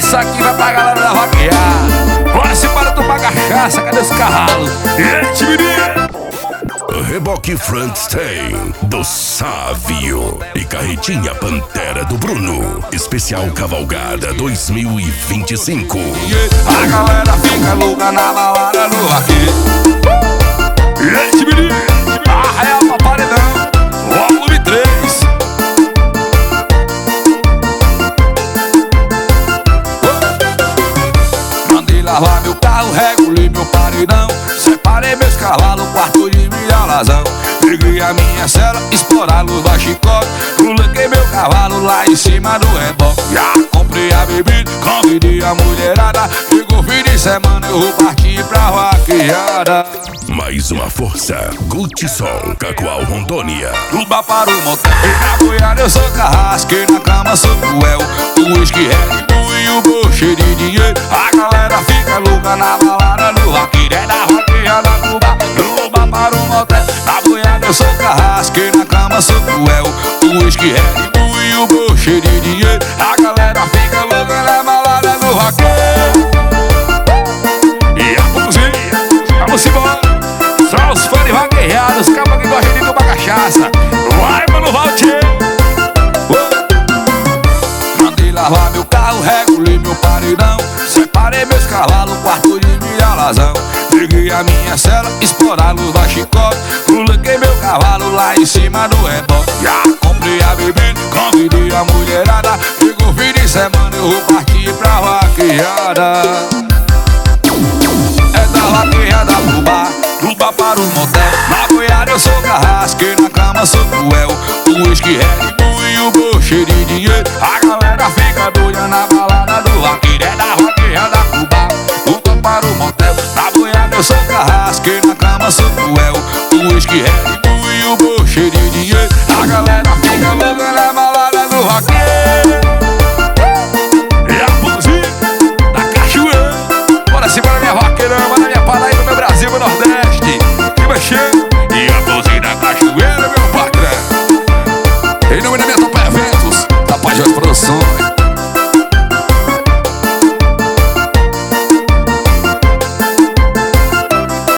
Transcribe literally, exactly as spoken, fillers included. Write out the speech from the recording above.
Essa aqui vai pra galera da vaquear. Bora se para tomar cachaça, cadê os cavalos? Eita, menino! Reboque Frankenstein do Sávio e Carretinha Pantera do Bruno. Especial Cavalgada dois mil e vinte e cinco. A galera fica louca na balada do vaqueiro. Eita, menino! Arraia pra paredão, volume três. Mandei lavar meu carro, regulei meu paredão. Separei meus cavalos, quarto de milha razão. Peguei a minha cela, explorar a luz da chicote. Coloquei meu cavalo lá em cima do reboque. Já comprei a bebida, convidei a mulherada. Chegou fim de semana, eu vou partir pra vaqueada. Mais uma força, Gucci Som, Cacoal Rondônia. Tuba para o motel, e na boiada eu sou carrasco, e na cama sou cruel. O uísque é Bull e o bolo cheio de dinheiro. A galera fica louca na balada do vaqueiro. É da vaqueada Tuba, Tuba para o motel. Na boiada eu sou carrasco, e na cama sou cruel. O uísque é Bull e o bolo cheio de dinheiro. A galera fica louca na balada do vaqueiro. E a cozinha, vamos embora. Só os fãs de vaqueados, os cabos que gostam de tomar cachaça. Vai, mano, Valtier! Oh. Mandei lavar meu carro, regulei meu paredão. Separei meus cavalos, quarto de milha razão. Peguei a minha cela, explorar a luz da chicote. Coloquei meu cavalo lá em cima do reboque. Já comprei a bebida, convidei a mulherada. Chegou fim de semana, eu vou partir pra vaqueada. É da vaqueada pro bar, Tuba para o motel. Na boiada eu sou carrasco, e na cama sou cruel. O uísque é Bull e o bolo cheio de dinheiro. A galera fica doida na balada do vaqueiro. É da vaqueada pro bar, Tuba para o motel. Na boiada eu sou carrasco, e na cama sou cruel. O uísque é